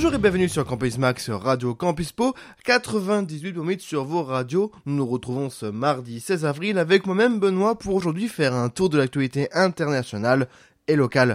Bonjour et bienvenue sur Campus Max Radio Campus Po, 98 minutes sur vos radios. Nous nous retrouvons ce mardi 16 avril avec moi-même Benoît pour aujourd'hui faire un tour de l'actualité internationale et locale.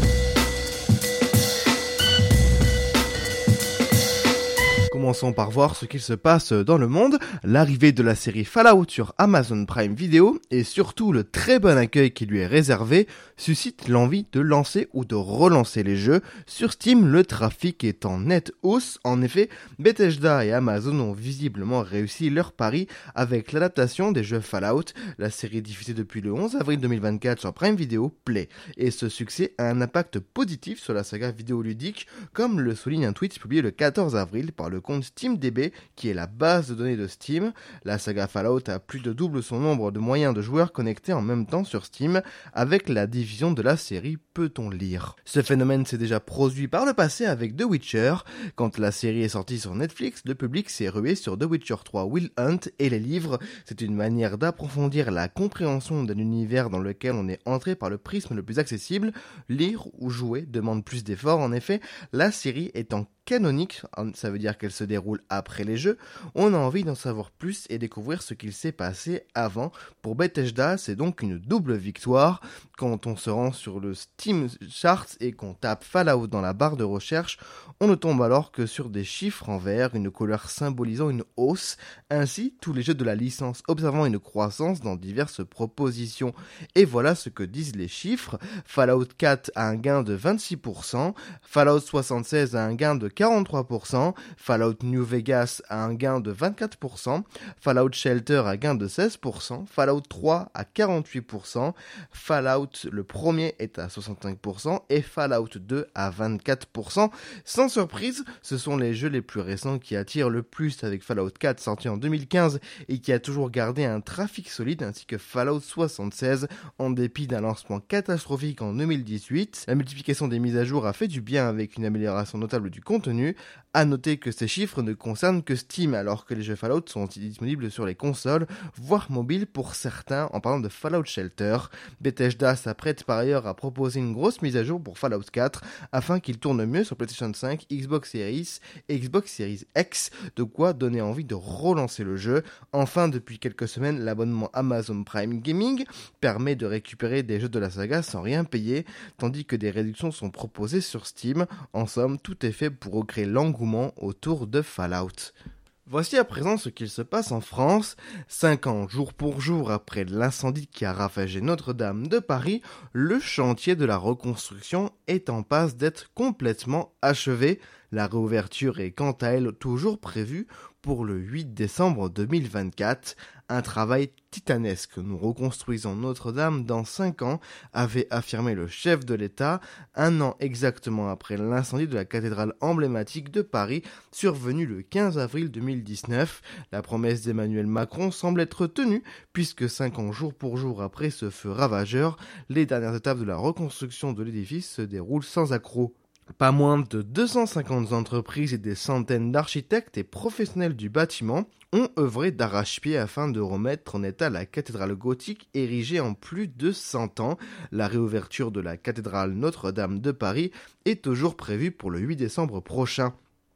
Commençons par voir ce qu'il se passe dans le monde. L'arrivée de la série Fallout sur Amazon Prime Video et surtout le très bon accueil qui lui est réservé suscite l'envie de lancer ou de relancer les jeux. Sur Steam, le trafic est en nette hausse. En effet, Bethesda et Amazon ont visiblement réussi leur pari avec l'adaptation des jeux Fallout. La série diffusée depuis le 11 avril 2024 sur Prime Video plaît. Et ce succès a un impact positif sur la saga vidéoludique, comme le souligne un tweet publié le 14 avril par le compte SteamDB, qui est la base de données de Steam. La saga Fallout a plus de double son nombre de moyens de joueurs connectés en même temps sur Steam. Avec la division de la série, peut-on lire. Ce phénomène s'est déjà produit par le passé avec The Witcher. Quand la série est sortie sur Netflix, le public s'est rué sur The Witcher 3 Wild Hunt et les livres. C'est une manière d'approfondir la compréhension d'un univers dans lequel on est entré par le prisme le plus accessible. Lire ou jouer demande plus d'efforts. En effet, la série étant canonique, ça veut dire qu'elle se déroule après les jeux, on a envie d'en savoir plus et découvrir ce qu'il s'est passé avant. Pour Bethesda, c'est donc une double victoire. Quand on se rend sur le Steam Charts et qu'on tape Fallout dans la barre de recherche, on ne tombe alors que sur des chiffres en vert, une couleur symbolisant une hausse. Ainsi, tous les jeux de la licence observant une croissance dans diverses propositions. Et voilà ce que disent les chiffres. Fallout 4 a un gain de 26%, Fallout 76 a un gain de 43%, Fallout New Vegas a un gain de 24%, Fallout Shelter a un gain de 16%, Fallout 3 à 48%, Fallout le premier est à 65% et Fallout 2 à 24%. Sans surprise, ce sont les jeux les plus récents qui attirent le plus, avec Fallout 4 sorti en 2015 et qui a toujours gardé un trafic solide, ainsi que Fallout 76 en dépit d'un lancement catastrophique en 2018. La multiplication des mises à jour a fait du bien avec une amélioration notable du contenu. À noter que ces chiffres ne concernent que Steam, alors que les jeux Fallout sont disponibles sur les consoles, voire mobiles pour certains, en parlant de Fallout Shelter. Bethesda s'apprête par ailleurs à proposer une grosse mise à jour pour Fallout 4, afin qu'il tourne mieux sur PlayStation 5, Xbox Series et Xbox Series X, de quoi donner envie de relancer le jeu. Enfin, depuis quelques semaines, l'abonnement Amazon Prime Gaming permet de récupérer des jeux de la saga sans rien payer, tandis que des réductions sont proposées sur Steam. En somme, tout est fait pour recréer l'engouement autour de Fallout. Voici à présent ce qu'il se passe en France. 5 ans, jour pour jour, après l'incendie qui a ravagé Notre-Dame de Paris, le chantier de la reconstruction est en passe d'être complètement achevé. La réouverture est quant à elle toujours prévue pour le 8 décembre 2024. Un travail titanesque. Nous reconstruisons Notre-Dame dans 5 ans, avait affirmé le chef de l'État, un an exactement après l'incendie de la cathédrale emblématique de Paris, survenu le 15 avril 2019. La promesse d'Emmanuel Macron semble être tenue, puisque 5 ans jour pour jour après ce feu ravageur, les dernières étapes de la reconstruction de l'édifice se déroulent sans accroc. Pas moins de 250 entreprises et des centaines d'architectes et professionnels du bâtiment ont œuvré d'arrache-pied afin de remettre en état la cathédrale gothique érigée en plus de 100 ans. La réouverture de la cathédrale Notre-Dame de Paris est toujours prévue pour le 8 décembre prochain.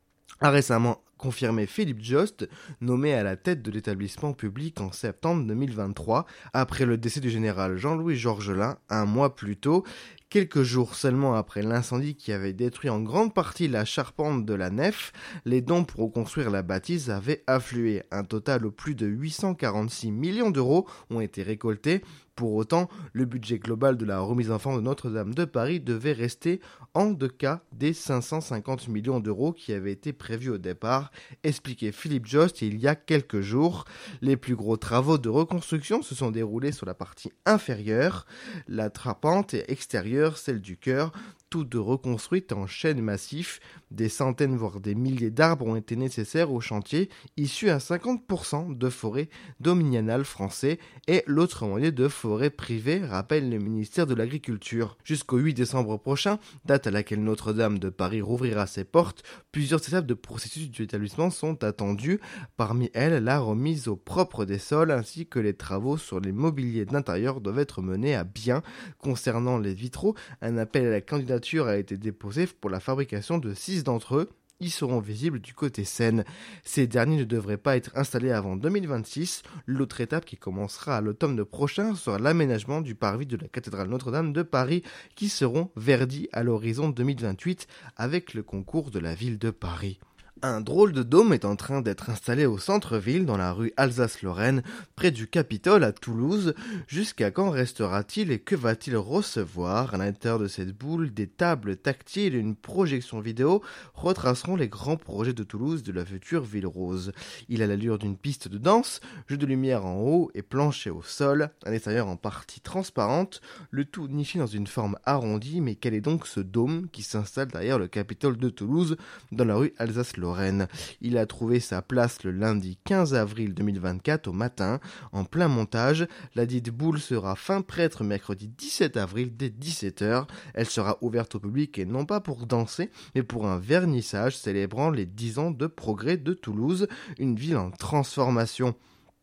A récemment confirmé Philippe Jost, nommé à la tête de l'établissement public en septembre 2023, après le décès du général Jean-Louis Georgelin un mois plus tôt. Quelques jours seulement après l'incendie qui avait détruit en grande partie la charpente de la nef, les dons pour reconstruire la bâtisse avaient afflué. Un total de plus de 846 millions d'euros ont été récoltés. Pour autant, le budget global de la remise en forme de Notre-Dame de Paris devait rester en deçà des 550 millions d'euros qui avaient été prévus au départ, expliquait Philippe Jost il y a quelques jours. Les plus gros travaux de reconstruction se sont déroulés sur la partie inférieure, la charpente extérieure, celle du chœur, toutes reconstruites en chêne massif. Des centaines voire des milliers d'arbres ont été nécessaires au chantier, issus à 50% de forêts domaniales français et l'autre moitié de forêts privées, rappelle le ministère de l'Agriculture. Jusqu'au 8 décembre prochain, date à laquelle Notre-Dame de Paris rouvrira ses portes, plusieurs étapes de processus de l'établissement sont attendues. Parmi elles, la remise au propre des sols ainsi que les travaux sur les mobiliers d'intérieur doivent être menés à bien. Concernant les vitraux, un appel à la candidature a été déposé pour la fabrication de 6 d'entre eux. y seront visibles du côté Seine. Ces derniers ne devraient pas être installés avant 2026. L'autre étape qui commencera à l'automne prochain sera l'aménagement du parvis de la cathédrale Notre-Dame de Paris qui seront verdis à l'horizon 2028 avec le concours de la ville de Paris. Un drôle de dôme est en train d'être installé au centre-ville, dans la rue Alsace-Lorraine, près du Capitole à Toulouse. Jusqu'à quand restera-t-il et que va-t-il recevoir? À l'intérieur de cette boule, des tables tactiles et une projection vidéo retraceront les grands projets de Toulouse de la future ville rose. Il a l'allure d'une piste de danse, jeu de lumière en haut et plancher au sol, un extérieur en partie transparente, le tout niché dans une forme arrondie. Mais quel est donc ce dôme qui s'installe derrière le Capitole de Toulouse, dans la rue Alsace-Lorraine? Il a trouvé sa place le lundi 15 avril 2024 au matin, en plein montage. La dite boule sera fin prête mercredi 17 avril dès 17h. Elle sera ouverte au public et non pas pour danser, mais pour un vernissage célébrant les 10 ans de progrès de Toulouse, une ville en transformation.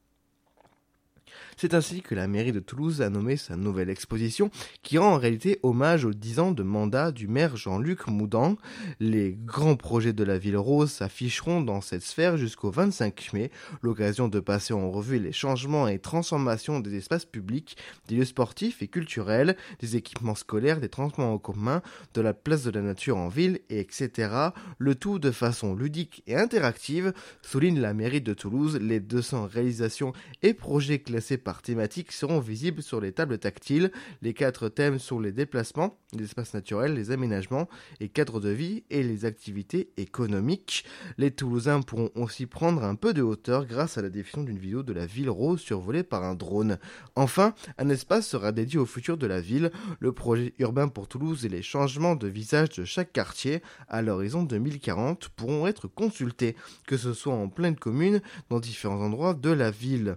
C'est ainsi que la mairie de Toulouse a nommé sa nouvelle exposition, qui rend en réalité hommage aux 10 ans de mandat du maire Jean-Luc Moudan. Les grands projets de la ville rose s'afficheront dans cette sphère jusqu'au 25 mai, l'occasion de passer en revue les changements et transformations des espaces publics, des lieux sportifs et culturels, des équipements scolaires, des transports en commun, de la place de la nature en ville, etc. Le tout de façon ludique et interactive, souligne la mairie de Toulouse. Les 200 réalisations et projets classés par thématiques seront visibles sur les tables tactiles. Les 4 thèmes sont les déplacements, les espaces naturels, les aménagements et cadres de vie et les activités économiques. Les Toulousains pourront aussi prendre un peu de hauteur grâce à la diffusion d'une vidéo de la ville rose survolée par un drone. Enfin, un espace sera dédié au futur de la ville, le projet urbain pour Toulouse et les changements de visage de chaque quartier à l'horizon 2040 pourront être consultés, que ce soit en pleine commune, dans différents endroits de la ville.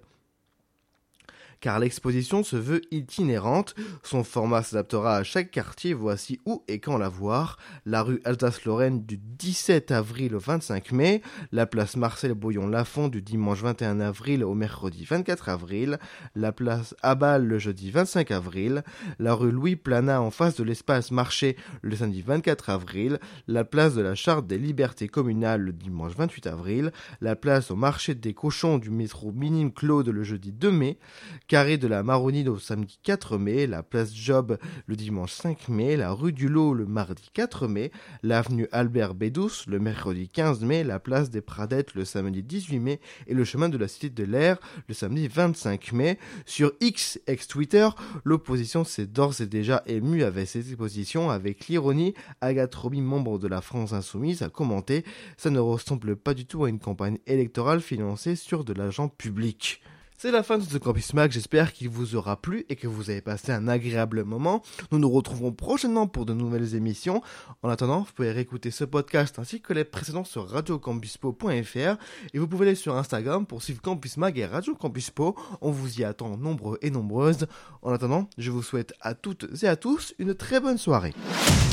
Car l'exposition se veut itinérante, son format s'adaptera à chaque quartier. Voici où et quand la voir: la rue Alsace-Lorraine du 17 avril au 25 mai, la place Marcel Boyon-Lafont du dimanche 21 avril au mercredi 24 avril, la place Abal le jeudi 25 avril, la rue Louis Planat en face de l'espace Marché le samedi 24 avril, la place de la Charte des Libertés communales le dimanche 28 avril, la place au marché des cochons du métro Minime Claude le jeudi 2 mai, Carré de la Maronide au samedi 4 mai, la place Job le dimanche 5 mai, la rue du Lot le mardi 4 mai, l'avenue Albert Bédouce le mercredi 15 mai, la place des Pradettes le samedi 18 mai et le chemin de la Cité de l'Air le samedi 25 mai. Sur X, ex-Twitter, l'opposition s'est d'ores et déjà émue avec cette exposition. Avec l'ironie, Agathe Roby, membre de la France Insoumise, a commenté « Ça ne ressemble pas du tout à une campagne électorale financée sur de l'argent public ». C'est la fin de ce Campus Mag, j'espère qu'il vous aura plu et que vous avez passé un agréable moment. Nous nous retrouverons prochainement pour de nouvelles émissions. En attendant, vous pouvez réécouter ce podcast ainsi que les précédents sur radiocampuspo.fr et vous pouvez aller sur Instagram pour suivre Campus Mag et Radio Campus Po. On vous y attend nombreux et nombreuses. En attendant, je vous souhaite à toutes et à tous une très bonne soirée.